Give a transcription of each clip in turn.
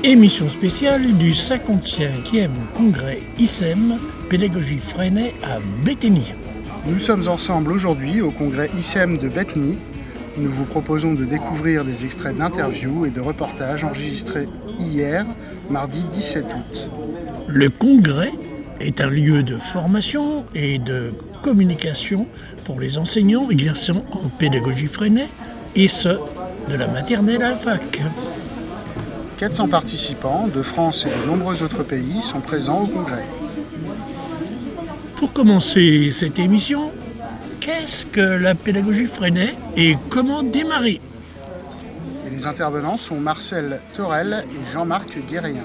Émission spéciale du 55e congrès ICEM Pédagogie Freinet à Bétheny. Nous sommes ensemble aujourd'hui au congrès ICEM de Bétheny. Nous vous proposons de découvrir des extraits d'interviews et de reportages enregistrés hier, mardi 17 août. Le congrès est un lieu de formation et de communication pour les enseignants exerçant en pédagogie Freinet, et ce, de la maternelle à la fac. 400 participants de France et de nombreux autres pays sont présents au congrès. Pour commencer cette émission, qu'est-ce que la pédagogie Freinet et comment démarrer ? Et les intervenants sont Marcel Thorel et Jean-Marc Guérien.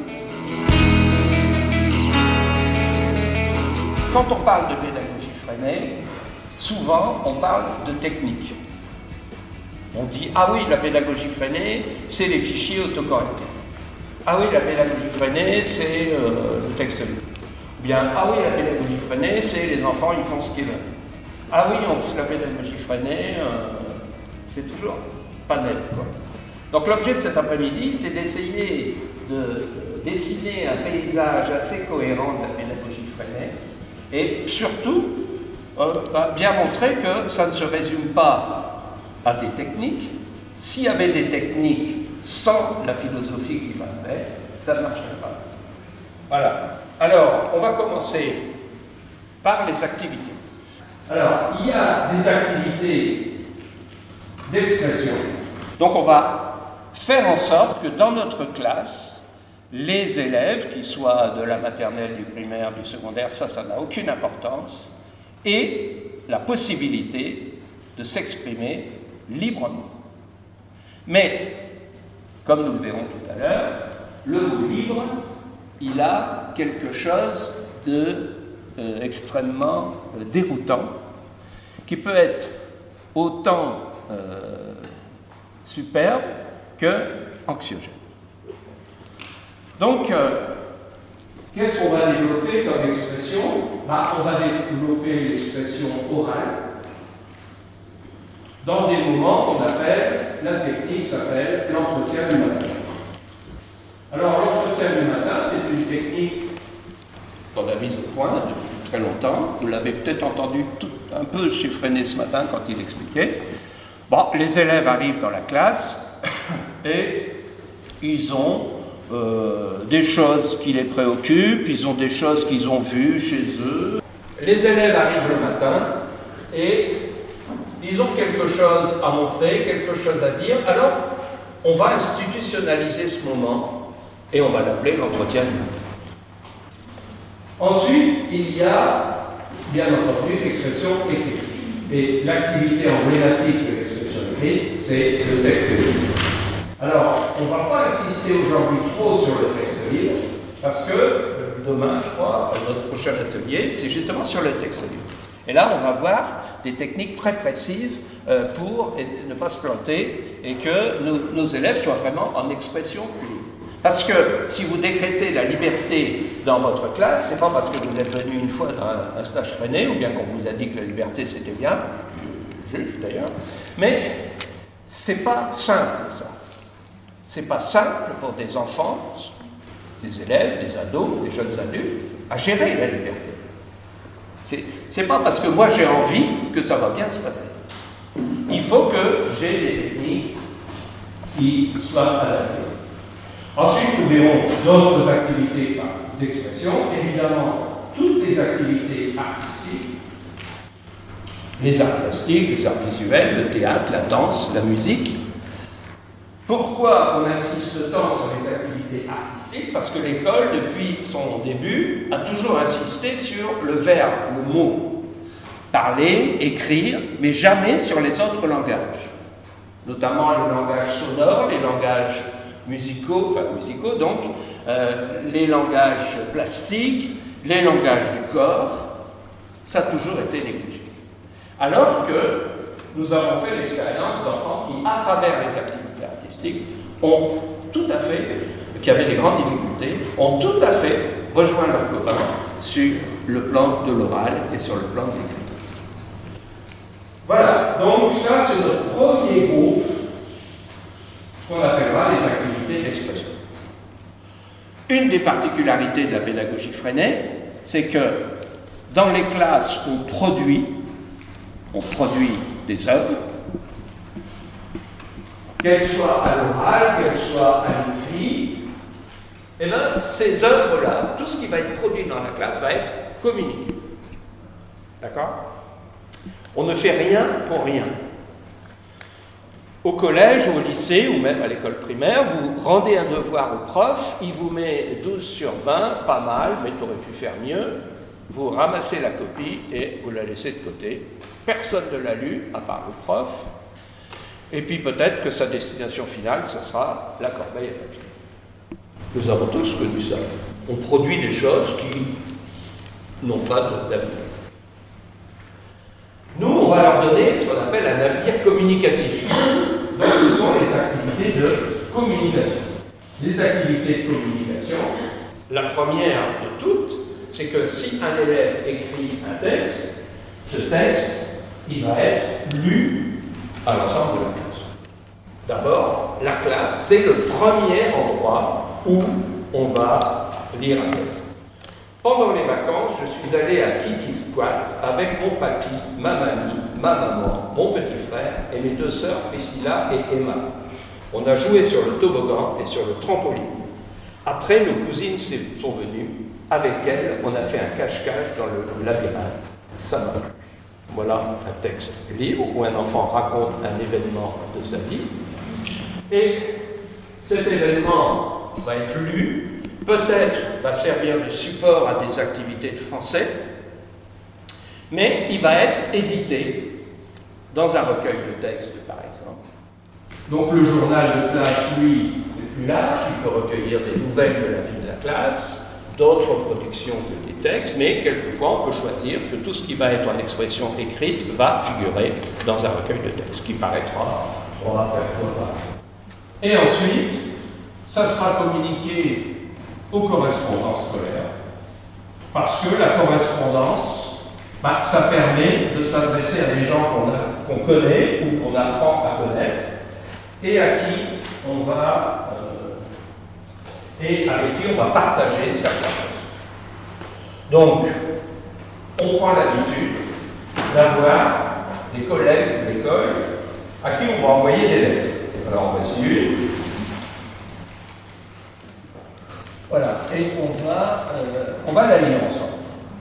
Quand on parle de pédagogie Freinet, souvent on parle de technique. On dit « Ah oui, la pédagogie Freinet, c'est les fichiers autocorrectés. Ah oui, la pédagogie Freinet, c'est le texte libre. » Ou bien « Ah oui, la pédagogie Freinet, c'est les enfants, ils font ce qu'ils veulent. » Ah oui, la pédagogie Freinet, c'est toujours pas net, quoi. Donc l'objet de cet après-midi, c'est d'essayer de dessiner un paysage assez cohérent de la pédagogie Freinet et surtout bien montrer que ça ne se résume pas à des techniques. S'il y avait des techniques sans la philosophie qui va avec, ça ne marcherait pas. Voilà. Alors, on va commencer par les activités. Alors, il y a des activités d'expression. Donc, on va faire en sorte que dans notre classe, les élèves, qu'ils soient de la maternelle, du primaire, du secondaire, ça n'a aucune importance, aient la possibilité de s'exprimer librement. Mais, comme nous le verrons tout à l'heure, le mot libre, il a quelque chose de extrêmement déroutant, qui peut être autant superbe que anxiogène. Donc, qu'est-ce qu'on va développer comme expression ? On va développer l'expression orale dans des moments qu'on appelle, la technique s'appelle l'entretien du matin. Alors, l'entretien du matin, c'est une technique qu'on a mise au point depuis très longtemps. Vous l'avez peut-être entendu un peu chez Freinet ce matin quand il expliquait. Les élèves arrivent dans la classe et ils ont des choses qui les préoccupent, ils ont des choses qu'ils ont vues chez eux. Les élèves arrivent le matin et ils ont quelque chose à montrer, quelque chose à dire. Alors, on va institutionnaliser ce moment et on va l'appeler l'entretien du matin. Ensuite, il y a, bien entendu, l'expression écrite. Et l'activité emblématique de l'expression écrite, c'est le texte libre. Alors, on ne va pas insister aujourd'hui trop sur le texte libre, parce que demain, je crois, notre prochain atelier, c'est justement sur le texte libre. Et là, on va voir des techniques très précises pour ne pas se planter et que nos élèves soient vraiment en expression libre. Parce que si vous décrétez la liberté dans votre classe, c'est pas parce que vous êtes venu une fois dans un stage Freinet, ou bien qu'on vous a dit que la liberté c'était bien, juste d'ailleurs, mais c'est pas simple ça. C'est pas simple pour des enfants, des élèves, des ados, des jeunes adultes, à gérer la liberté. C'est pas parce que moi j'ai envie que ça va bien se passer. Il faut que j'ai des techniques qui soient adaptées. Ensuite, nous verrons d'autres activités d'expression, évidemment toutes les activités artistiques, les arts plastiques, les arts visuels, le théâtre, la danse, la musique. Pourquoi on insiste tant sur les activités artistiques ? Parce que l'école, depuis son début, a toujours insisté sur le verbe, le mot. Parler, écrire, mais jamais sur les autres langages. Notamment le langage sonore, les langages musicaux, donc, les langages plastiques, les langages du corps, ça a toujours été négligé. Alors que nous avons fait l'expérience d'enfants qui, à travers les activités artistiques, qui avaient des grandes difficultés, ont tout à fait rejoint leurs copains sur le plan de l'oral et sur le plan de l'écrit. Voilà, donc ça c'est notre premier groupe qu'on appellera les activités d'expression. Une des particularités de la pédagogie Freinet, c'est que dans les classes, on produit des œuvres, qu'elles soient à l'oral, qu'elles soient à l'écrit. Et bien, ces œuvres-là, tout ce qui va être produit dans la classe va être communiqué. D'accord ? On ne fait rien pour rien. Au collège, au lycée, ou même à l'école primaire, vous rendez un devoir au prof, il vous met 12 sur 20, pas mal, mais tu aurais pu faire mieux. Vous ramassez la copie et vous la laissez de côté. Personne ne l'a lu, à part le prof. Et puis peut-être que sa destination finale, ce sera la corbeille à papier. Nous avons tous connu ça. On produit des choses qui n'ont pas d'avenir. Nous, on va leur donner ce qu'on appelle un avenir communicatif. Donc, ce sont les activités de communication. Les activités de communication, la première de toutes, c'est que si un élève écrit un texte, ce texte, il va être lu à l'ensemble de la classe. D'abord, la classe, c'est le premier endroit où on va lire un texte. Pendant les vacances, je suis allé à Kiddy Squat avec mon papy, ma mamie, ma maman, mon petit frère et mes 2 sœurs Priscilla et Emma. On a joué sur le toboggan et sur le trampoline. Après, nos cousines sont venues. Avec elles, on a fait un cache-cache dans le labyrinthe. Ça m'a plu. Voilà un texte libre où un enfant raconte un événement de sa vie. Et cet événement va être lu, peut-être va servir de support à des activités de français, mais il va être édité dans un recueil de textes, par exemple. Donc le journal de classe, lui, c'est plus large, il peut recueillir des nouvelles de la vie de la classe, d'autres productions que des textes, mais quelquefois on peut choisir que tout ce qui va être en expression écrite va figurer dans un recueil de textes, qui paraîtra 3-4 fois par an. Et ensuite, ça sera communiqué aux correspondants scolaires, parce que la correspondance, ça permet de s'adresser à des gens qu'on connaît ou qu'on apprend à connaître, et à qui on va et avec qui on va partager certaines choses. Donc, on prend l'habitude d'avoir des collègues de l'école à qui on va envoyer des lettres. Alors, voici une. Voilà, et on va la lire ensemble.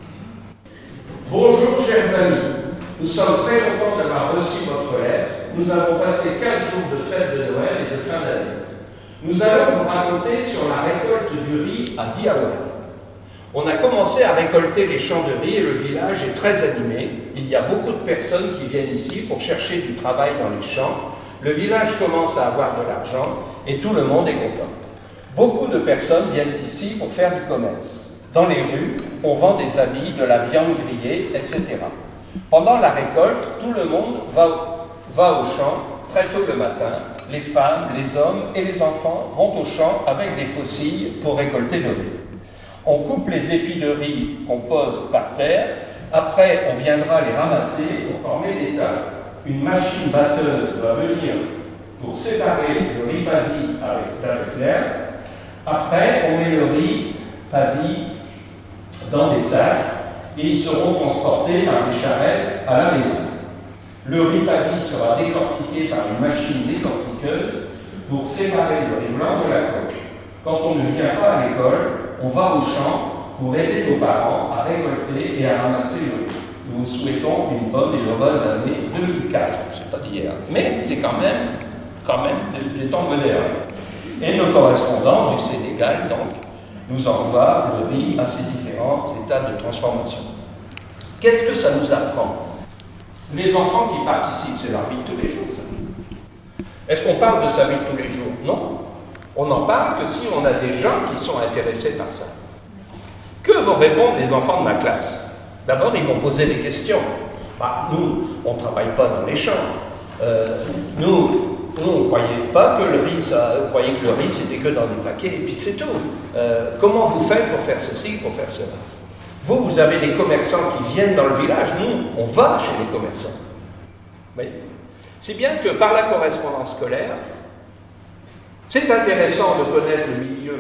Bonjour, chers amis. Nous sommes très contents d'avoir reçu votre lettre. Nous avons passé 15 jours de fête de Noël et de fin d'année. Nous allons vous raconter sur la récolte du riz à Diaoua. On a commencé à récolter les champs de riz et le village est très animé. Il y a beaucoup de personnes qui viennent ici pour chercher du travail dans les champs. Le village commence à avoir de l'argent et tout le monde est content. Beaucoup de personnes viennent ici pour faire du commerce. Dans les rues, on vend des habits, de la viande grillée, etc. Pendant la récolte, tout le monde va au champ très tôt le matin. Les femmes, les hommes et les enfants vont au champ avec des faucilles pour récolter le riz. On coupe les épis de riz qu'on pose par terre. Après, on viendra les ramasser pour former des tas. Une machine batteuse va venir pour séparer le riz paddy avec l'air. Après, on met le riz paddy dans des sacs et ils seront transportés par des charrettes à la maison. Le riz paddy sera décortiqué par une machine décortiqueuse pour séparer le riz blanc de la coque. Quand on ne vient pas à l'école, on va au champ pour aider nos parents à récolter et à ramasser le riz. Nous vous souhaitons une bonne et heureuse année 2004. C'est pas d'hier, mais c'est quand même des temps modernes. Et nos correspondants du Sénégal, donc, nous envoient le riz à ces différentes étapes de transformation. Qu'est-ce que ça nous apprend? Les enfants qui participent, c'est leur vie de tous les jours, ça. Est-ce qu'on parle de sa vie de tous les jours? Non. On n'en parle que si on a des gens qui sont intéressés par ça. Que vont répondre les enfants de ma classe? D'abord, ils vont poser des questions. Nous, on ne travaille pas dans les champs. Nous, on ne croyait pas que le riz, on croyait que le riz, c'était que dans des paquets, et puis c'est tout. Comment vous faites pour faire ceci, pour faire cela? Vous avez des commerçants qui viennent dans le village. Nous, on va chez les commerçants. Oui. Si bien que par la correspondance scolaire, c'est intéressant de connaître le milieu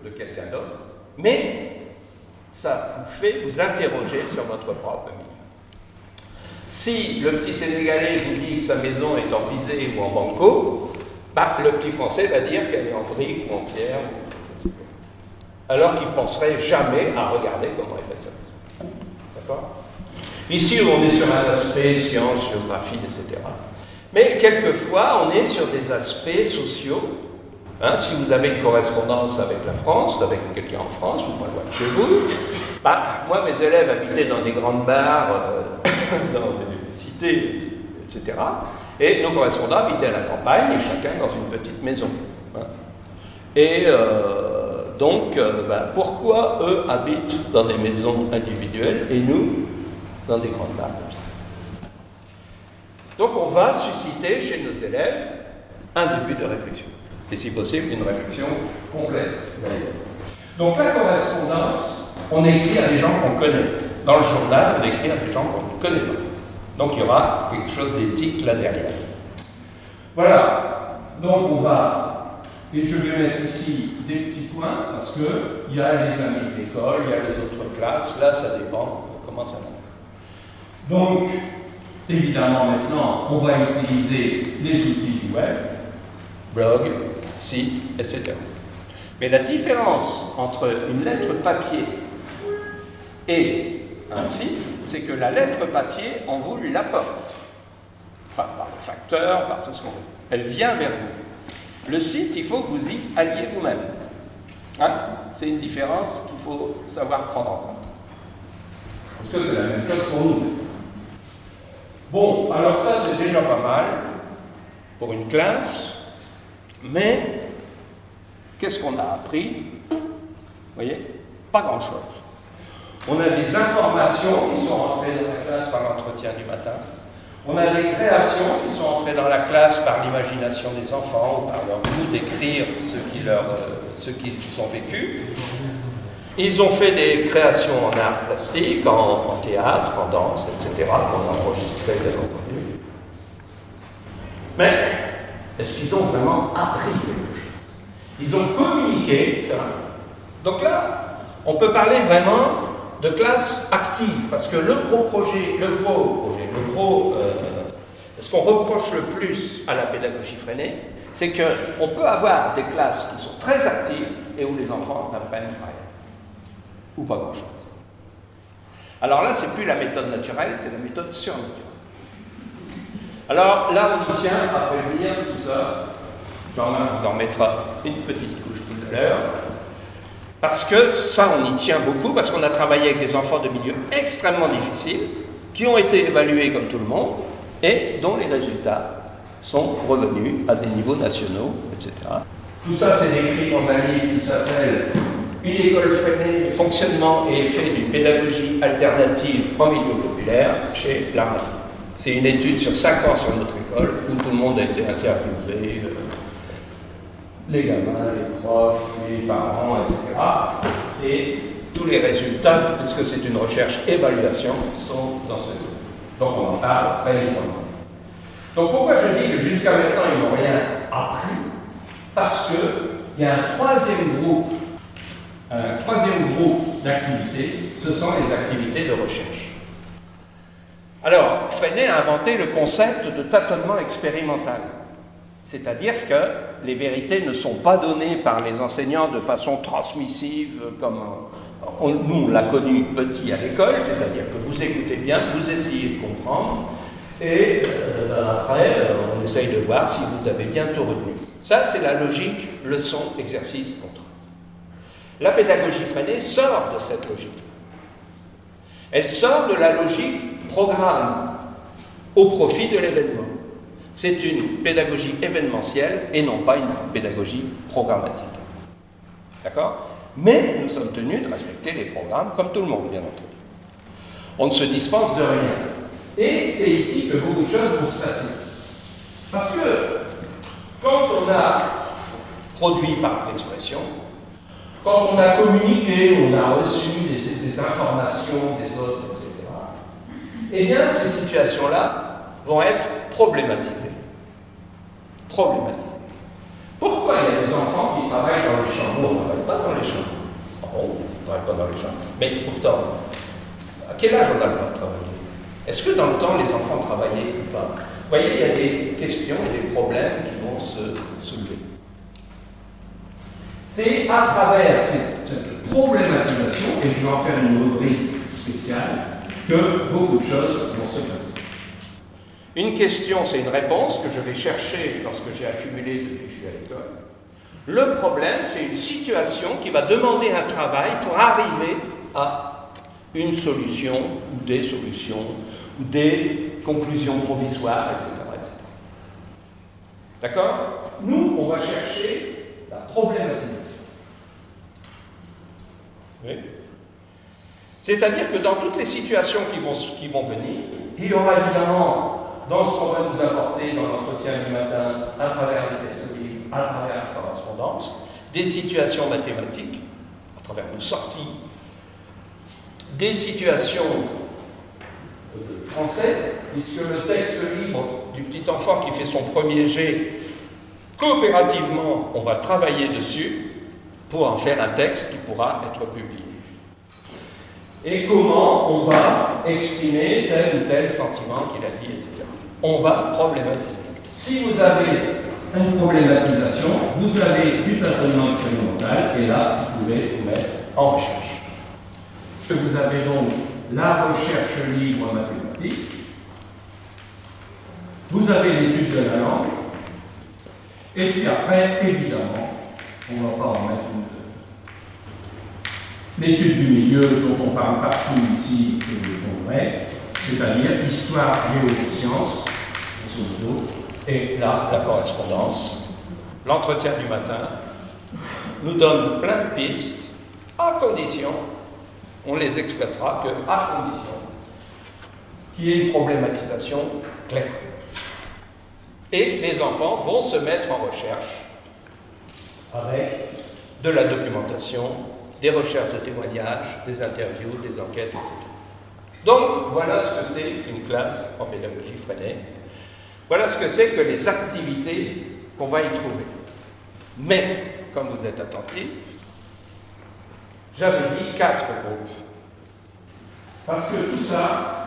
de quelqu'un d'autre, mais ça vous fait vous interroger sur votre propre milieu. Si le petit Sénégalais vous dit que sa maison est en pisé ou en banco, le petit Français va dire qu'elle est en brique ou en pierre, alors qu'il ne penserait jamais à regarder comment est faite sa maison. D'accord ? Ici, on est sur un aspect science, géographie, etc. Mais quelquefois, on est sur des aspects sociaux. Si vous avez une correspondance avec la France, avec quelqu'un en France, ou pas loin de chez vous, moi, mes élèves habitaient dans des grandes bars, dans des cités, etc. Et nos correspondants habitaient à la campagne, et chacun dans une petite maison. Et donc, pourquoi eux habitent dans des maisons individuelles et nous dans des grandes bars comme ça? Donc, on va susciter chez nos élèves un début de réflexion. Et si possible, une réflexion complète d'ailleurs. Donc la correspondance, on écrit à des gens qu'on connaît. Dans le journal, on écrit à des gens qu'on ne connaît pas. Donc il y aura quelque chose d'éthique là derrière. Voilà. Donc on va, et je vais mettre ici des petits points, parce qu'il y a les amis de l'école, il y a les autres classes, là ça dépend comment ça marche. Donc, évidemment maintenant, on va utiliser les outils du web, blog, site, etc. Mais la différence entre une lettre papier et un site, c'est que la lettre papier, on vous lui l'apporte. Enfin, par le facteur, par tout ce qu'on veut. Elle vient vers vous. Le site, il faut que vous y alliez vous-même. C'est une différence qu'il faut savoir prendre en compte. Parce que c'est la même chose pour nous. Bon, alors ça, c'est déjà pas mal pour une classe. Mais, qu'est-ce qu'on a appris? Vous voyez? Pas grand-chose. On a des informations qui sont entrées dans la classe par l'entretien du matin. On a des créations qui sont entrées dans la classe par l'imagination des enfants ou par leur goût d'écrire ce qu'ils ont vécu. Ils ont fait des créations en art plastique, en théâtre, en danse, etc., qu'on a enregistrées, bien entendu. Mais, est-ce qu'ils ont vraiment appris quelque chose? Ils ont communiqué, ça. Donc là, on peut parler vraiment de classe active, parce que ce qu'on reproche le plus à la pédagogie freinée, c'est qu'on peut avoir des classes qui sont très actives et où les enfants n'apprennent rien, ou pas grand-chose. Alors là, c'est plus la méthode naturelle, c'est la méthode surnaturelle. Alors là, on y tient à prévenir tout ça. Jean-Marc vous en mettra une petite couche tout à l'heure. Parce que ça, on y tient beaucoup, parce qu'on a travaillé avec des enfants de milieux extrêmement difficiles, qui ont été évalués comme tout le monde, et dont les résultats sont revenus à des niveaux nationaux, etc. Tout ça, c'est décrit dans un livre qui s'appelle « Une école freinée, fonctionnement et effet d'une pédagogie alternative en milieu populaire » chez L'Armatan. C'est une étude sur 5 ans sur notre école, où tout le monde a été interviewé, les gamins, les profs, les parents, etc. Et tous les résultats, puisque c'est une recherche-évaluation, sont dans ce livre. Donc on en parle très librement. Donc pourquoi je dis que jusqu'à maintenant ils n'ont rien appris? Parce qu'il y a un troisième groupe d'activités, ce sont les activités de recherche. Alors, Freinet a inventé le concept de tâtonnement expérimental. C'est-à-dire que les vérités ne sont pas données par les enseignants de façon transmissive, comme nous on l'a connu petit à l'école, c'est-à-dire que vous écoutez bien, vous essayez de comprendre, et après on essaye de voir si vous avez bien tout retenu. Ça, c'est la logique leçon, exercice, contrôle. La pédagogie freinée sort de cette logique. Elle sort de la logique programme au profit de l'événement. C'est une pédagogie événementielle et non pas une pédagogie programmatique. D'accord? Mais nous sommes tenus de respecter les programmes comme tout le monde, bien entendu. On ne se dispense de rien. Et c'est ici que beaucoup de choses vont se passer. Parce que quand on a produit par l'expression, quand on a communiqué, on a reçu des informations des autres, etc., eh bien, ces situations-là vont être problématisées. Pourquoi il y a des enfants qui travaillent dans les champs? Bon, on ne travaille pas dans les champs. Ah bon, on ne travaille pas dans les champs. Mais pourtant, à quel âge on a le droit de travailler? Est-ce que dans le temps, les enfants travaillaient ou pas? Vous voyez, il y a des questions et des problèmes qui vont se soulever. C'est à travers cette problématisation, et je vais en faire une rubrique spéciale, que beaucoup de choses vont se passer. Une question, c'est une réponse que je vais chercher lorsque j'ai accumulé depuis que je suis à l'école. Le problème, c'est une situation qui va demander un travail pour arriver à une solution, ou des solutions, ou des conclusions provisoires, etc. etc. D'accord? Nous, on va chercher la problématisation. Oui. C'est-à-dire que dans toutes les situations qui vont venir, il y aura évidemment, dans ce qu'on va nous apporter dans l'entretien du matin, à travers les textes livres, à travers la correspondance, des situations mathématiques, à travers une sortie, des situations de français, puisque le texte libre du petit enfant qui fait son premier jet, coopérativement, on va travailler dessus pour en faire un texte qui pourra être publié. Et comment on va exprimer tel ou tel sentiment qu'il a dit, etc. On va problématiser. Si vous avez une problématisation, vous avez du tâtonnement expérimental, et là, vous pouvez vous mettre en recherche. Vous avez donc la recherche libre mathématique, vous avez l'étude de la langue, et puis après, évidemment, on ne va pas en mettre une. L'étude du milieu dont on parle partout ici au congrès, c'est-à-dire histoire, géosciences, et là, la correspondance. L'entretien du matin nous donne plein de pistes, à condition, on les exploitera que à condition qu'il y ait une problématisation claire. Et les enfants vont se mettre en recherche avec de la documentation, des recherches de témoignages, des interviews, des enquêtes, etc. Donc, voilà ce que c'est qu'une classe en pédagogie Freinet. Voilà ce que c'est que les activités qu'on va y trouver. Mais, comme vous êtes attentifs, j'avais dit 4 groupes. Parce que tout ça,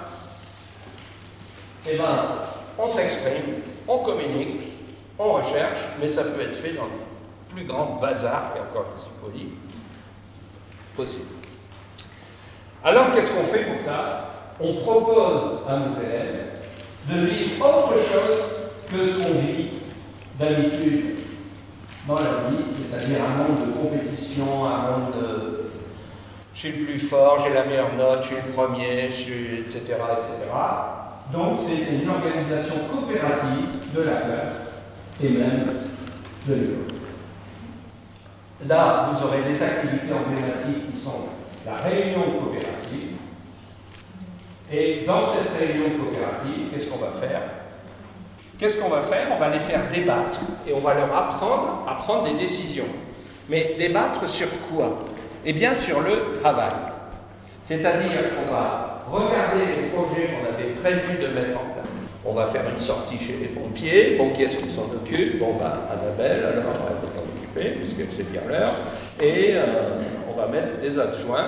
eh bien, on s'exprime, on communique, on recherche, mais ça peut être fait dans le plus grand bazar, et encore je suis poli, possible. Alors, qu'est-ce qu'on fait pour ça? On propose à nos élèves de vivre autre chose que ce qu'on vit d'habitude dans la vie, c'est-à-dire un monde de compétition, un monde de je suis le plus fort, j'ai la meilleure note, je suis le premier, je suis, etc., etc. Donc, c'est une organisation coopérative de la classe et même de l'école. Là, vous aurez des activités emblématiques qui sont la réunion coopérative. Et dans cette réunion coopérative, qu'est-ce qu'on va faire? On va les faire débattre et on va leur apprendre à prendre des décisions. Mais débattre sur quoi? Eh bien, sur le travail. C'est-à-dire qu'on va regarder les projets qu'on avait prévu de mettre en place. On va faire une sortie chez les pompiers. Bon, qui est-ce qui s'en occupe? Bon, Annabelle, alors elle va s'en occuper, puisque c'est bien l'heure. Et on va mettre des adjoints.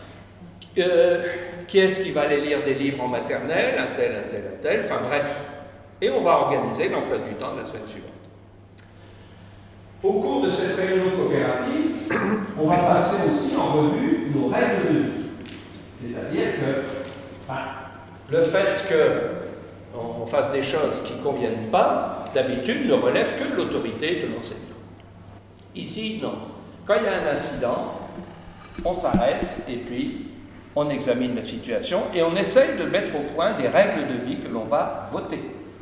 Qui est-ce qui va aller lire des livres en maternelle? Un tel. Enfin bref. Et on va organiser l'emploi du temps de la semaine suivante. Au cours de cette réunion coopérative, on va passer aussi en revue nos règles de vie. C'est-à-dire que le fait qu'on fasse des choses qui ne conviennent pas, d'habitude, ne relève que de l'autorité de l'enseignant. Ici, non. Quand il y a un incident, on s'arrête et puis on examine la situation et on essaye de mettre au point des règles de vie que l'on va voter.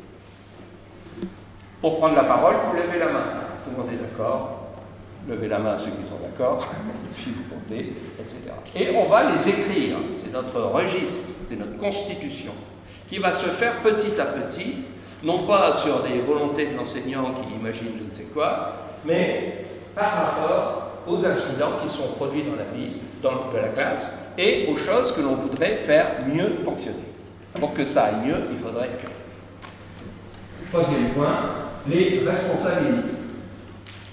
Pour prendre la parole, il faut lever la main. Tout le monde est d'accord. Levez la main à ceux qui sont d'accord, puis vous comptez, etc. Et on va les écrire. C'est notre registre, c'est notre constitution, qui va se faire petit à petit, non pas sur des volontés de l'enseignant qui imagine je ne sais quoi, mais par rapport aux incidents qui sont produits dans la vie de la classe et aux choses que l'on voudrait faire mieux fonctionner. Pour que ça aille mieux, il faudrait que... Troisième point, les responsabilités.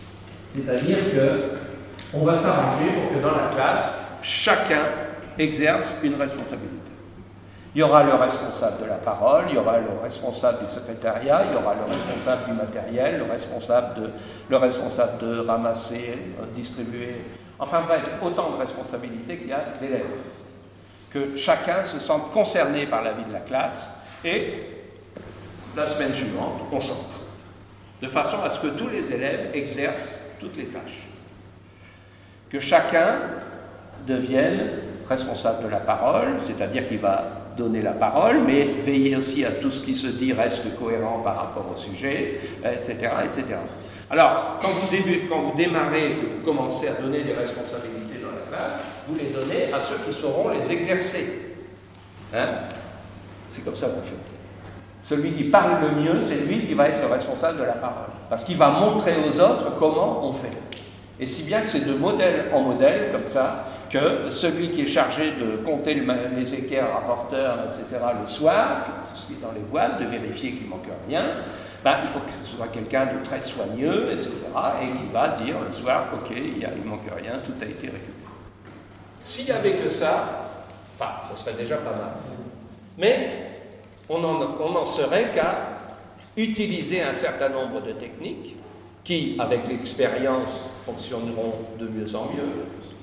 C'est-à-dire qu'on va s'arranger pour que dans la classe, chacun exerce une responsabilité. Il y aura le responsable de la parole, il y aura le responsable du secrétariat, il y aura le responsable du matériel, le responsable de ramasser, distribuer, enfin bref, autant de responsabilités qu'il y a d'élèves. Que chacun se sente concerné par la vie de la classe et la semaine suivante, on change. De façon à ce que tous les élèves exercent toutes les tâches. Que chacun devienne responsable de la parole, c'est-à-dire qu'il va donner la parole, mais veiller aussi à tout ce qui se dit reste cohérent par rapport au sujet, etc., etc. Alors, quand vous démarrez, que vous commencez à donner des responsabilités dans la classe, vous les donnez à ceux qui sauront les exercer. Hein? C'est comme ça qu'on fait. Celui qui parle le mieux, c'est lui qui va être le responsable de la parole. Parce qu'il va montrer aux autres comment on fait. Et si bien que c'est de modèle en modèle, comme ça, que celui qui est chargé de compter les équerres rapporteurs, etc., le soir, tout ce qui est dans les boîtes, de vérifier qu'il ne manque rien, il faut que ce soit quelqu'un de très soigneux, etc., et qui va dire le soir, ok, il ne manque rien, tout a été récupéré. S'il n'y avait que ça, ça serait déjà pas mal. Mais on n'en serait qu'à utiliser un certain nombre de techniques qui, avec l'expérience, fonctionneront de mieux en mieux.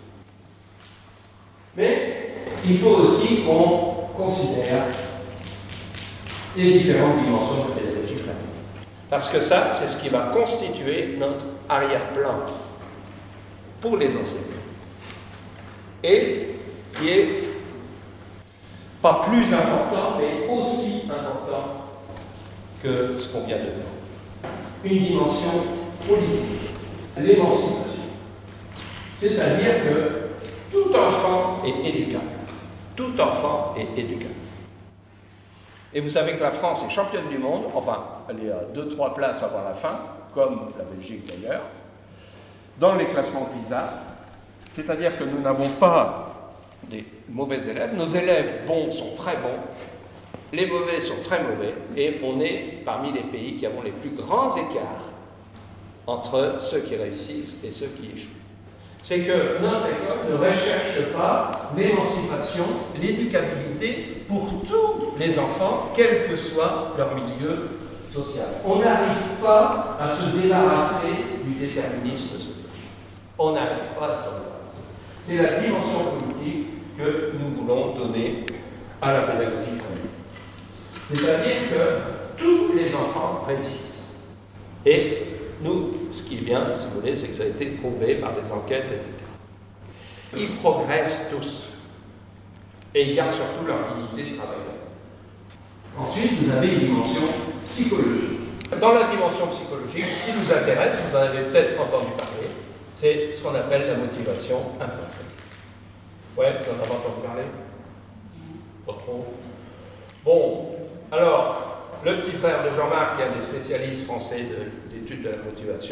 Mais il faut aussi qu'on considère les différentes dimensions de pédagogie flammande. Parce que ça, c'est ce qui va constituer notre arrière-plan pour les enseignants. Et qui est pas plus important, mais aussi important que ce qu'on vient de voir. Une dimension politique, l'émancipation. C'est-à-dire que tout enfant est éducable. Tout enfant est éducable. Et vous savez que la France est championne du monde, enfin, elle est à 2-3 places avant la fin, comme la Belgique d'ailleurs, dans les classements PISA. C'est-à-dire que nous n'avons pas des mauvais élèves. Nos élèves bons sont très bons, les mauvais sont très mauvais, et on est parmi les pays qui avons les plus grands écarts entre ceux qui réussissent et ceux qui échouent. C'est que notre école ne recherche pas l'émancipation, l'éducabilité pour tous les enfants, quel que soit leur milieu social. On n'arrive pas à se débarrasser du déterminisme social. On n'arrive pas à s'en débarrasser. C'est la dimension politique que nous voulons donner à la pédagogie familiale. C'est-à-dire que tous les enfants réussissent. Et nous, ce qui est bien, si vous voulez, c'est que ça a été prouvé par des enquêtes, etc. Ils progressent tous. Et ils gardent surtout leur dignité de travailleur. Ensuite, vous avez une dimension psychologique. Dans la dimension psychologique, ce qui nous intéresse, vous en avez peut-être entendu parler, c'est ce qu'on appelle la motivation intrinsèque. Ouais, vous en avez entendu parler? Pas trop. Bon, alors, le petit frère de Jean-Marc, qui est un des spécialistes français d'études de la motivation,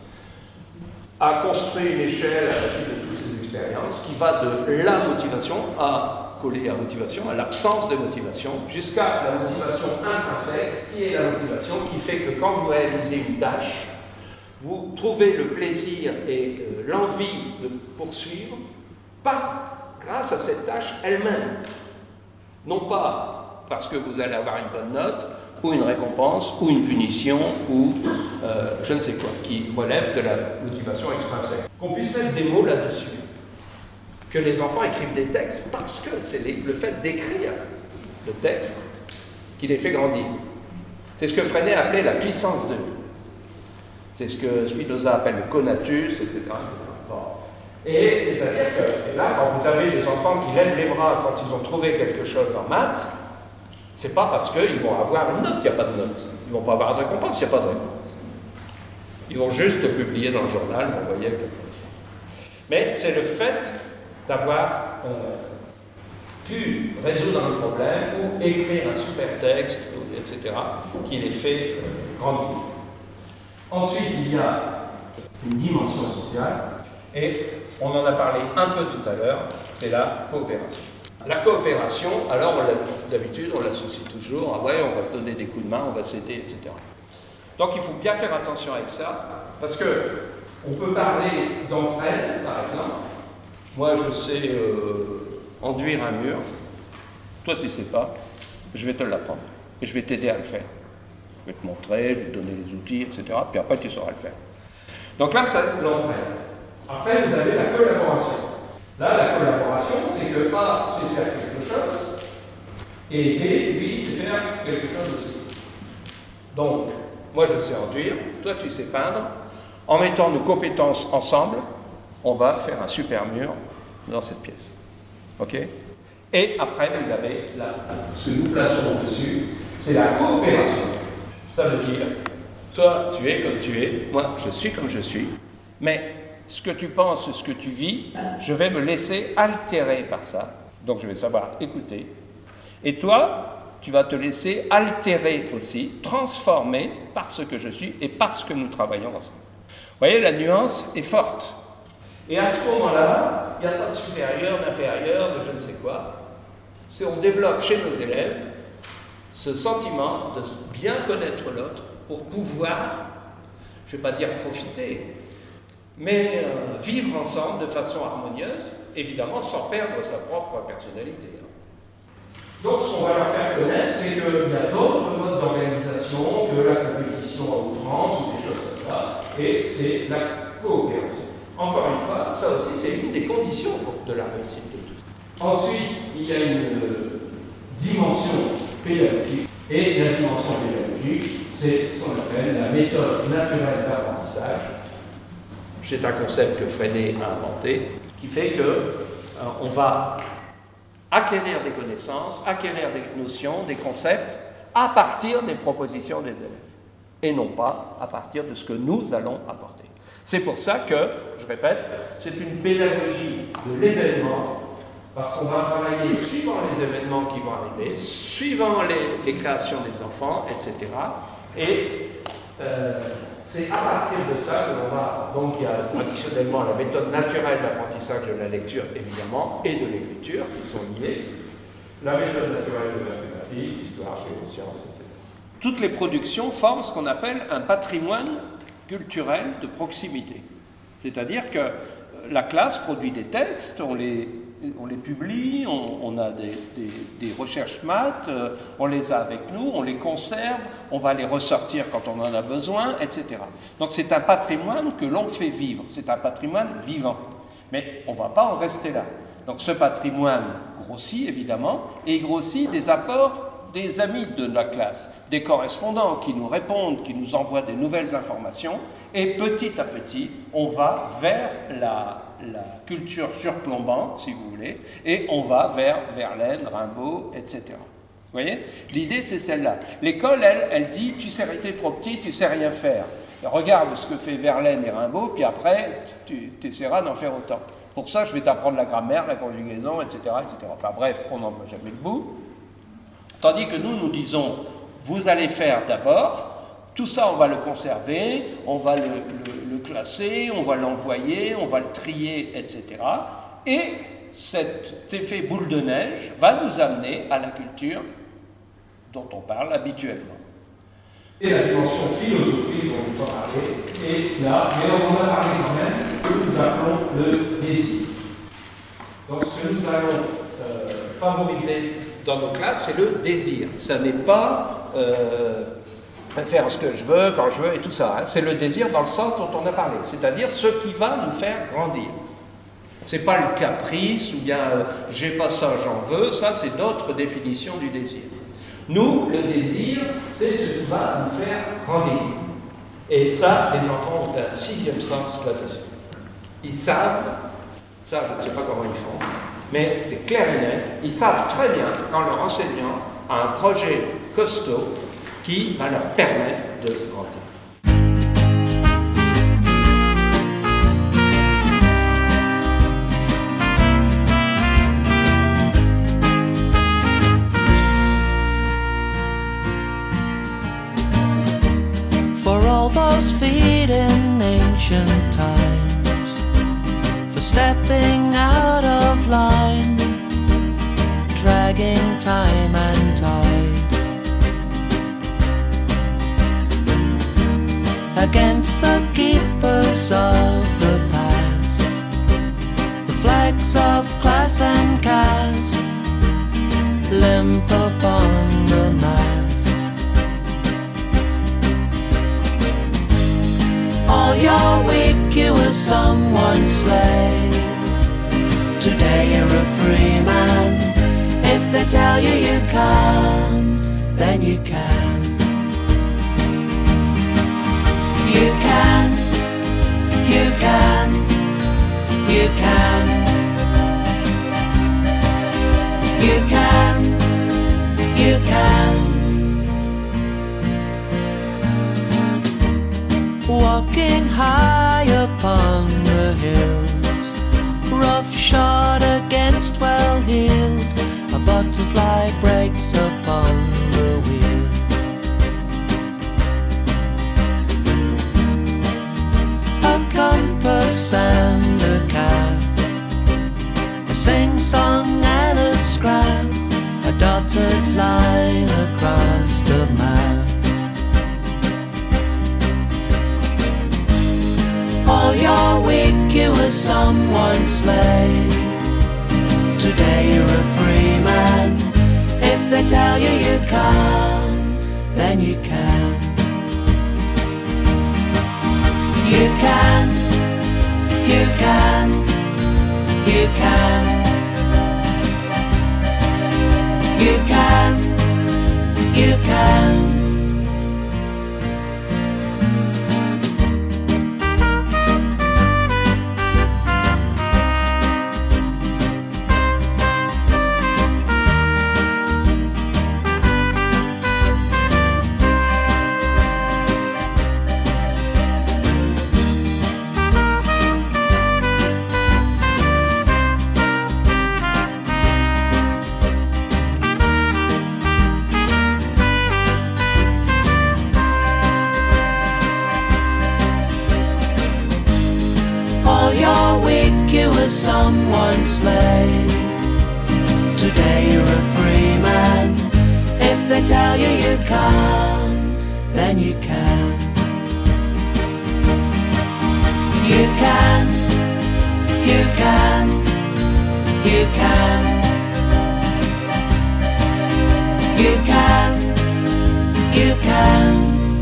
a construit une échelle à la suite de toutes ces expériences qui va de la motivation à coller à motivation, à l'absence de motivation, jusqu'à la motivation intrinsèque, qui est la motivation qui fait que quand vous réalisez une tâche, vous trouvez le plaisir et l'envie de poursuivre grâce à cette tâche elle-même. Non pas parce que vous allez avoir une bonne note, ou une récompense, ou une punition, ou je ne sais quoi, qui relève de la motivation extrinsèque. Qu'on puisse mettre des mots là-dessus. Que les enfants écrivent des textes parce que c'est le fait d'écrire le texte qui les fait grandir. C'est ce que Freinet appelait la puissance de vie. C'est ce que Spinoza appelle le conatus, etc. Et c'est-à-dire que là, quand vous avez des enfants qui lèvent les bras quand ils ont trouvé quelque chose en maths, c'est pas parce qu'ils vont avoir une note, il n'y a pas de note. Ils ne vont pas avoir de récompense, il n'y a pas de récompense. Ils vont juste publier dans le journal, vous voyez. Mais c'est le fait d'avoir pu résoudre un problème ou écrire un super texte, etc., qui les fait grandir. Ensuite, il y a une dimension sociale, et on en a parlé un peu tout à l'heure, c'est la coopération. La coopération, alors d'habitude, on l'associe toujours, ah ouais, on va se donner des coups de main, on va s'aider, etc. Donc il faut bien faire attention avec ça, parce que On peut parler d'entraide, par exemple. Moi, je sais enduire un mur. Toi, tu ne sais pas. Je vais te l'apprendre. Et je vais t'aider à le faire. Je vais te montrer, je vais te donner les outils, etc. Puis après, tu sauras le faire. Donc là, c'est l'entraide. Après, vous avez la collaboration. Là, la collaboration, c'est que A sait faire quelque chose, et B, lui, sait faire quelque chose aussi. Donc, moi, je sais enduire, toi, tu sais peindre. En mettant nos compétences ensemble, on va faire un super mur dans cette pièce. OK? Et après, vous avez ce que nous plaçons dessus, c'est la coopération. Ça veut dire, toi, tu es comme tu es, moi, je suis comme je suis, mais ce que tu penses, ce que tu vis, je vais me laisser altérer par ça. Donc, je vais savoir écouter. Et toi, tu vas te laisser altérer aussi, transformer par ce que je suis et parce que nous travaillons ensemble. Vous voyez, la nuance est forte. Et à ce moment-là, il n'y a pas de supérieur, d'inférieur, de je ne sais quoi. C'est on développe chez nos élèves ce sentiment de bien connaître l'autre pour pouvoir, je ne vais pas dire profiter, mais vivre ensemble de façon harmonieuse, évidemment sans perdre sa propre personnalité. Donc ce qu'on va leur faire connaître, c'est qu'il y a d'autres modes d'organisation que la compétition à outrance ou des choses comme ça, et c'est la coopération. Encore une fois, ça aussi c'est une des conditions de la réussite de tout. Ensuite, il y a une dimension pédagogique, et la dimension pédagogique, c'est ce qu'on appelle la méthode naturelle d'apprentissage. C'est un concept que Freinet a inventé, qui fait qu'on va acquérir des connaissances, acquérir des notions, des concepts, à partir des propositions des élèves, et non pas à partir de ce que nous allons apporter. C'est pour ça que, je répète, c'est une pédagogie de l'événement, parce qu'on va travailler suivant les événements qui vont arriver, suivant les créations des enfants, etc. Et c'est à partir de ça que l'on va, donc il y a traditionnellement la méthode naturelle d'apprentissage de la lecture, évidemment, et de l'écriture, qui sont liées, la méthode naturelle de la mathématique, l'histoire, géosciences, etc. Toutes les productions forment ce qu'on appelle un patrimoine culturel de proximité. C'est-à-dire que la classe produit des textes, on les publie, on a des recherches maths, on les a avec nous, on les conserve, on va les ressortir quand on en a besoin, etc. Donc c'est un patrimoine que l'on fait vivre, c'est un patrimoine vivant. Mais on ne va pas en rester là. Donc ce patrimoine grossit évidemment, et il grossit des apports des amis de la classe, des correspondants qui nous répondent, qui nous envoient des nouvelles informations, et petit à petit, on va vers la culture surplombante, si vous voulez, et on va vers Verlaine, Rimbaud, etc. Vous voyez ? L'idée, c'est celle-là. L'école, elle dit, tu sais rester trop petit, tu sais rien faire. Regarde ce que fait Verlaine et Rimbaud, puis après, tu essaieras d'en faire autant. Pour ça, je vais t'apprendre la grammaire, la conjugaison, etc., etc. Enfin bref, on n'en voit jamais le bout. Tandis que nous disons, vous allez faire d'abord, tout ça on va le conserver, on va le classer, on va l'envoyer, on va le trier, etc. Et cet effet boule de neige va nous amener à la culture dont on parle habituellement. Et la dimension philosophique dont on va parler est là, mais on va parler quand même de ce que nous appelons le désir. Donc ce que nous allons favoriser dans nos classes, c'est le désir. Ça n'est pas faire ce que je veux, quand je veux et tout ça. Hein. C'est le désir dans le sens dont on a parlé, c'est-à-dire ce qui va nous faire grandir. C'est pas le caprice ou bien j'ai pas ça, j'en veux. Ça, c'est notre définition du désir. Nous, le désir, c'est ce qui va nous faire grandir. Et ça, les enfants ont un sixième sens là-dessus. Ils savent, ça je ne sais pas comment ils font, mais c'est clair et net, ils savent très bien quand leur enseignant a un projet costaud qui va leur permettre de grandir. For all those feet in ancient times, for stepping out of line, dragging time and tide against the keeper's relics of the past, the flags of class and caste, limp upon the mast. All your week you were someone's slave. Today you're a free man. If they tell you you can't, then you can. You can, you can, you can. You can, you can. Walking high upon the hills, roughshod against well-heeled, a butterfly breaks upon the wheel. A compass and a cap, a sing-song and a scrap, a dotted line across the map. All your week you were someone's slave. Today you're a free man. If they tell you you can't, then you can. You can, you can, you can. You can, you can. Someone's slave. Today you're a free man. If they tell you you can't, then you can. You can, you can, you can. You can, you can.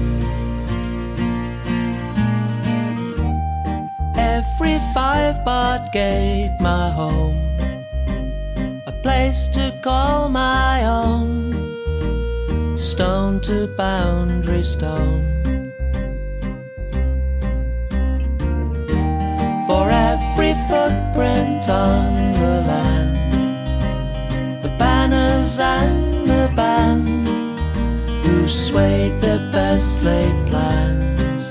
Every 5-barred gate my home, a place to call my own, stone to boundary stone. For every footprint on the land, the banners and the band who swayed the best laid plans.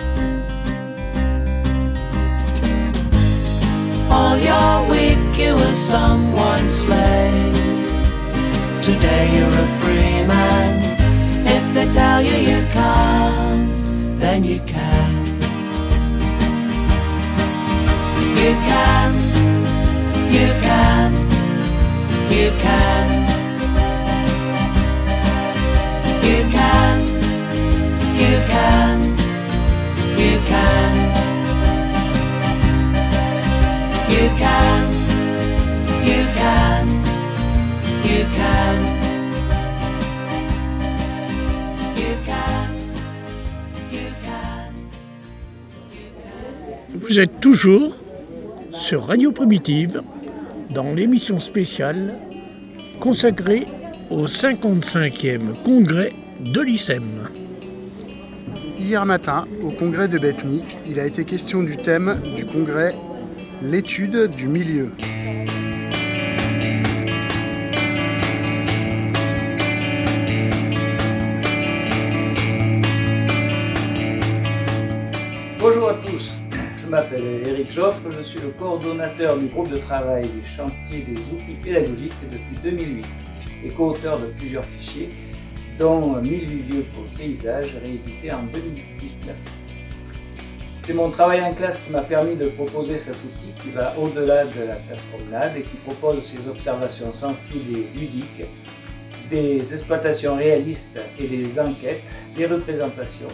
All your week you were someone's slave. Today you're a free man. If they tell you you can't, then you can. You can, you can, you can. You can, you can, you can. You can, you can, you can. You can, you can, you can. Vous êtes toujours sur Radio Primitive dans l'émission spéciale consacrée au 55e congrès de l'ICEM. Hier matin, au congrès de Bethny, il a été question du thème du congrès « L'étude du milieu ». Bonjour à tous, je m'appelle Éric Joffre, je suis le coordonnateur du groupe de travail du chantier des outils pédagogiques depuis 2008 et co-auteur de plusieurs fichiers, dont 1000 lieux pour le paysage, réédité en 2019. C'est mon travail en classe qui m'a permis de proposer cet outil qui va au-delà de la classe promenade et qui propose ses observations sensibles et ludiques, des exploitations réalistes et des enquêtes, des représentations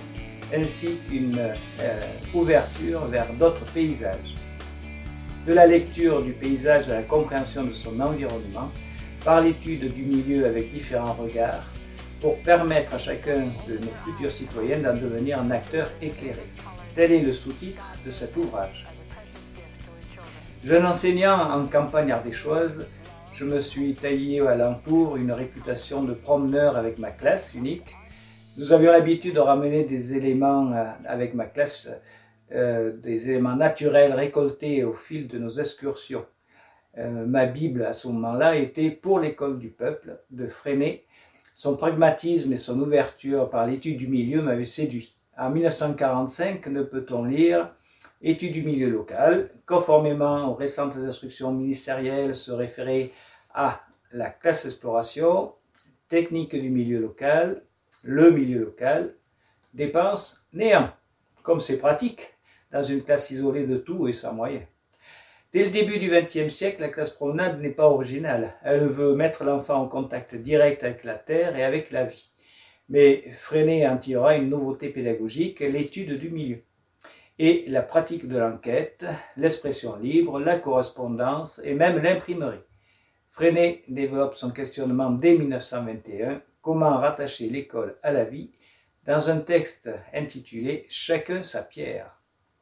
ainsi qu'une ouverture vers d'autres paysages. De la lecture du paysage à la compréhension de son environnement, par l'étude du milieu avec différents regards, pour permettre à chacun de nos futurs citoyens d'en devenir un acteur éclairé. Tel est le sous-titre de cet ouvrage. Jeune enseignant en campagne ardéchoise, je me suis taillé à l'entour une réputation de promeneur avec ma classe unique. Nous avions l'habitude de ramener des éléments avec ma classe, des éléments naturels récoltés au fil de nos excursions. Ma Bible à ce moment-là était Pour l'école du peuple de Freinet. Son pragmatisme et son ouverture par l'étude du milieu m'avaient séduit. En 1945, ne peut-on lire Étude du milieu local, conformément aux récentes instructions ministérielles se référer à la classe exploration, technique du milieu local, le milieu local, dépenses néant, comme c'est pratique dans une classe isolée de tout et sans moyens. Dès le début du XXe siècle, la classe promenade n'est pas originale. Elle veut mettre l'enfant en contact direct avec la terre et avec la vie. Mais Freinet en tirera une nouveauté pédagogique, l'étude du milieu. Et la pratique de l'enquête, l'expression libre, la correspondance et même l'imprimerie. Freinet développe son questionnement dès 1921, comment rattacher l'école à la vie, dans un texte intitulé « Chacun sa pierre ».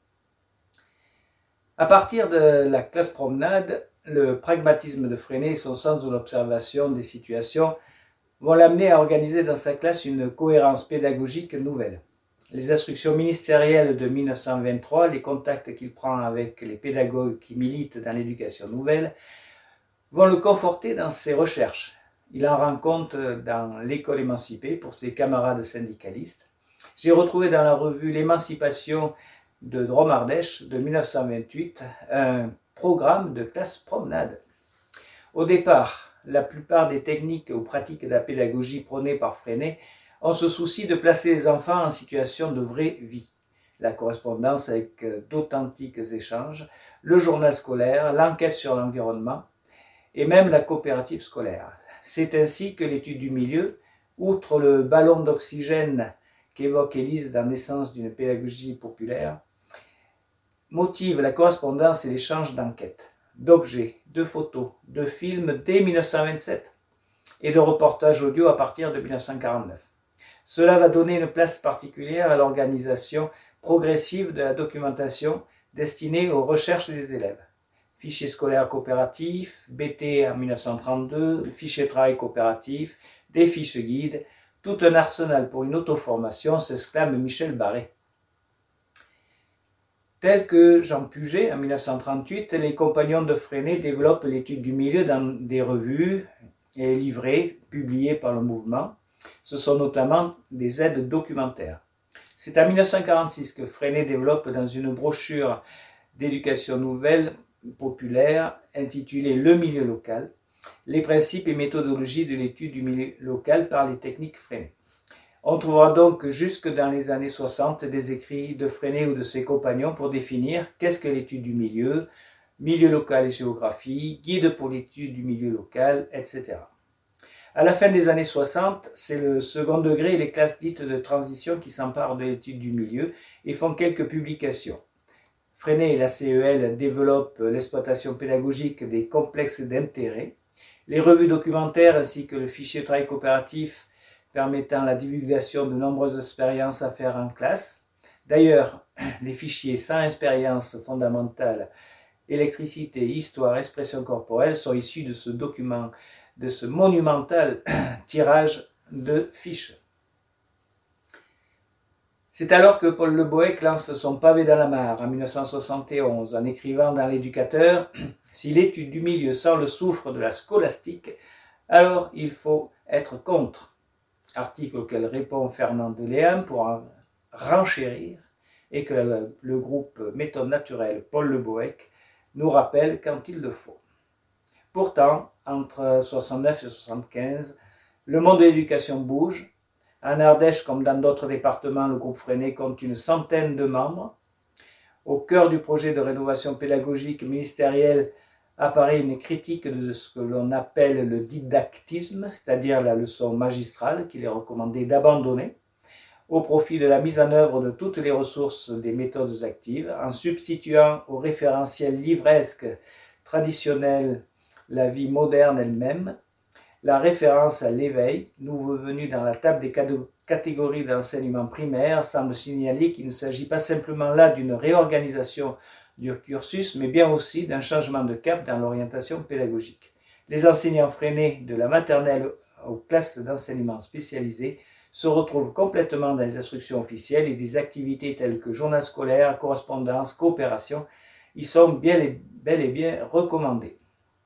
À partir de la classe promenade, le pragmatisme de Freinet et son sens de l'observation des situations vont l'amener à organiser dans sa classe une cohérence pédagogique nouvelle. Les instructions ministérielles de 1923, les contacts qu'il prend avec les pédagogues qui militent dans l'éducation nouvelle, vont le conforter dans ses recherches. Il en rend compte dans L'école émancipée pour ses camarades syndicalistes. J'ai retrouvé dans la revue L'émancipation de Drôme-Ardèche de 1928 un programme de classe promenade. Au départ, la plupart des techniques ou pratiques de la pédagogie prônées par Freinet ont ce souci de placer les enfants en situation de vraie vie. La correspondance avec d'authentiques échanges, le journal scolaire, l'enquête sur l'environnement et même la coopérative scolaire. C'est ainsi que l'étude du milieu, outre le ballon d'oxygène qu'évoque Élise dans l'essence d'une pédagogie populaire, motive la correspondance et l'échange d'enquêtes, d'objets, de photos, de films dès 1927 et de reportages audio à partir de 1949. Cela va donner une place particulière à l'organisation progressive de la documentation destinée aux recherches des élèves. Fichier scolaire coopératif, BT en 1932, le fichier travail coopératif, des fiches guides, tout un arsenal pour une auto-formation, s'exclame Michel Barré. Tel que Jean Puget, en 1938, les compagnons de Freinet développent l'étude du milieu dans des revues et livrets publiés par le mouvement. Ce sont notamment des aides documentaires. C'est en 1946 que Freinet développe dans une brochure d'éducation nouvelle populaire intitulée « Le milieu local » les principes et méthodologies de l'étude du milieu local par les techniques Freinet. On trouvera donc jusque dans les années 60 des écrits de Freinet ou de ses compagnons pour définir qu'est-ce que l'étude du milieu, milieu local et géographie, guide pour l'étude du milieu local, etc. À la fin des années 60, c'est le second degré et les classes dites de transition qui s'emparent de l'étude du milieu et font quelques publications. Freinet et la CEL développent l'exploitation pédagogique des complexes d'intérêt, les revues documentaires ainsi que le fichier de travail coopératif permettant la divulgation de nombreuses expériences à faire en classe. D'ailleurs, les fichiers sans expérience fondamentale, électricité, histoire, expression corporelle sont issus de ce document, de ce monumental tirage de fiches. C'est alors que Paul Le Boëc lance son pavé dans la mare en 1971 en écrivant dans l'Éducateur « Si l'étude du milieu sent le soufre de la scolastique, alors il faut être contre ». Article auquel répond Fernand Deléam pour en renchérir et que le groupe Méthode naturelle Paul Le Boëc nous rappelle quand il le faut. Pourtant, entre 69 et 75, le monde de l'éducation bouge. En Ardèche, comme dans d'autres départements, le groupe Freinet compte une centaine de membres. Au cœur du projet de rénovation pédagogique ministérielle apparaît une critique de ce que l'on appelle le didactisme, c'est-à-dire la leçon magistrale qu'il est recommandé d'abandonner. au profit de la mise en œuvre de toutes les ressources des méthodes actives, en substituant au référentiel livresque traditionnel la vie moderne elle-même, la référence à l'éveil, nouveau venu dans la table des catégories d'enseignement primaire, semble signaler qu'il ne s'agit pas simplement là d'une réorganisation du cursus, mais bien aussi d'un changement de cap dans l'orientation pédagogique. Les enseignants freinés de la maternelle aux classes d'enseignement spécialisées se retrouvent complètement dans les instructions officielles et des activités telles que journal scolaire, correspondance, coopération y sont bel et bien recommandées.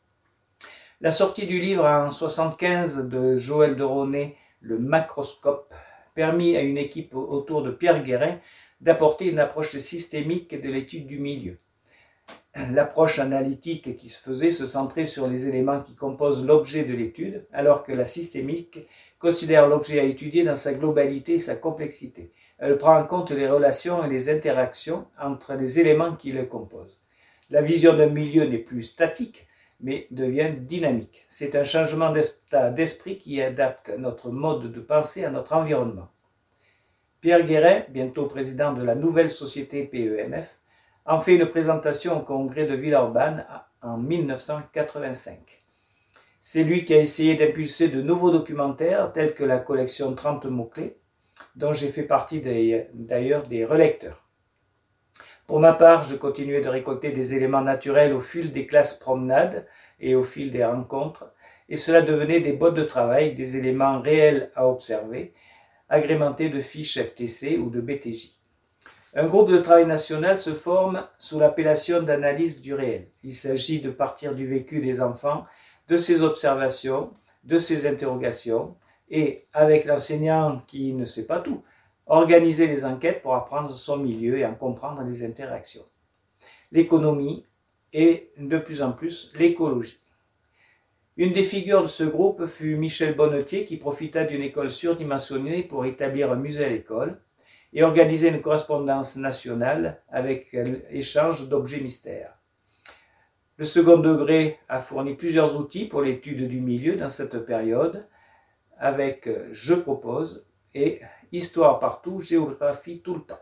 La sortie du livre en 1975 de Joël de Ronet, Le Macroscope, permit à une équipe autour de Pierre Guérin d'apporter une approche systémique de l'étude du milieu. L'approche analytique qui se faisait se centrait sur les éléments qui composent l'objet de l'étude, alors que la systémique considère l'objet à étudier dans sa globalité et sa complexité. Elle prend en compte les relations et les interactions entre les éléments qui le composent. La vision d'un milieu n'est plus statique, mais devient dynamique. C'est un changement d'état d'esprit qui adapte notre mode de pensée à notre environnement. Pierre Guérin, bientôt président de la nouvelle société PEMF, en fait une présentation au congrès de Villeurbanne en 1985. C'est lui qui a essayé d'impulser de nouveaux documentaires tels que la collection 30 mots-clés, dont j'ai fait partie d'ailleurs des relecteurs. Pour ma part, je continuais de récolter des éléments naturels au fil des classes promenades et au fil des rencontres, et cela devenait des bottes de travail, des éléments réels à observer, agrémentés de fiches FTC ou de BTJ. Un groupe de travail national se forme sous l'appellation d'analyse du réel. Il s'agit de partir du vécu des enfants, de ses observations, de ses interrogations, et, avec l'enseignant qui ne sait pas tout, organiser les enquêtes pour apprendre son milieu et en comprendre les interactions. L'économie et, de plus en plus, l'écologie. Une des figures de ce groupe fut Michel Bonnetier, qui profita d'une école surdimensionnée pour établir un musée à l'école et organiser une correspondance nationale avec échange d'objets mystères. Le second degré a fourni plusieurs outils pour l'étude du milieu dans cette période, avec Je propose et Histoire partout, géographie tout le temps.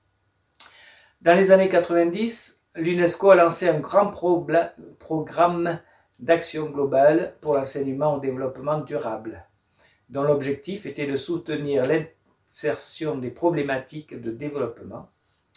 Dans les années 90, l'UNESCO a lancé un grand programme d'action globale pour l'enseignement au développement durable, dont l'objectif était de soutenir l'insertion des problématiques de développement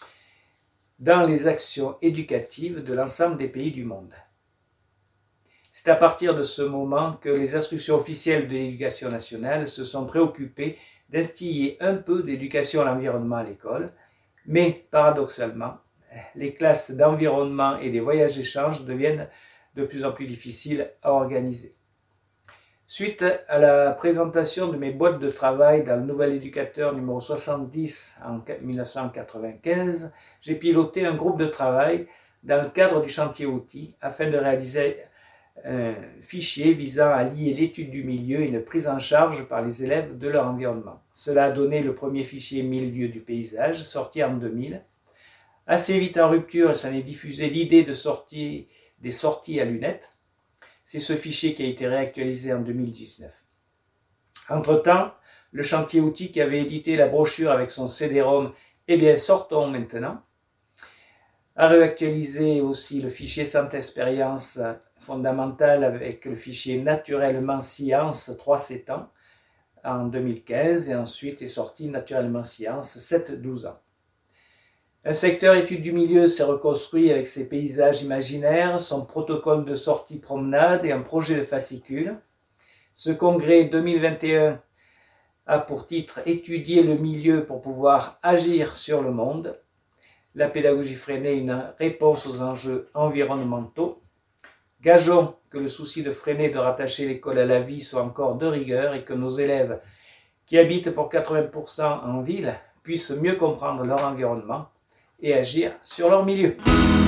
dans les actions éducatives de l'ensemble des pays du monde. C'est à partir de ce moment que les instructions officielles de l'éducation nationale se sont préoccupées d'instiller un peu d'éducation à l'environnement à l'école, mais paradoxalement, les classes d'environnement et des voyages-échanges deviennent de plus en plus difficiles à organiser. Suite à la présentation de mes boîtes de travail dans le Nouvel Éducateur numéro 70 en 1995, j'ai piloté un groupe de travail dans le cadre du chantier outils afin de réaliser un fichier visant à lier l'étude du milieu et une prise en charge par les élèves de leur environnement. Cela a donné le premier fichier 1000 lieux du paysage, sorti en 2000. Assez vite en rupture, s'en est diffusé l'idée des sorties à lunettes. C'est ce fichier qui a été réactualisé en 2019. Entre-temps, le chantier outils qui avait édité la brochure avec son CD-ROM « Eh bien, sortons maintenant », a réactualisé aussi le fichier Centre Expérience fondamentale avec le fichier Naturellement Science 3-7 ans en 2015 et ensuite est sorti Naturellement Science 7-12 ans. Un secteur études du milieu s'est reconstruit avec ses paysages imaginaires, son protocole de sortie promenade et un projet de fascicule. Ce congrès 2021 a pour titre « Étudier le milieu pour pouvoir agir sur le monde ». La pédagogie freinée, une réponse aux enjeux environnementaux. Gageons que le souci de freiner de rattacher l'école à la vie soit encore de rigueur et que nos élèves, qui habitent pour 80% en ville, puissent mieux comprendre leur environnement et agir sur leur milieu.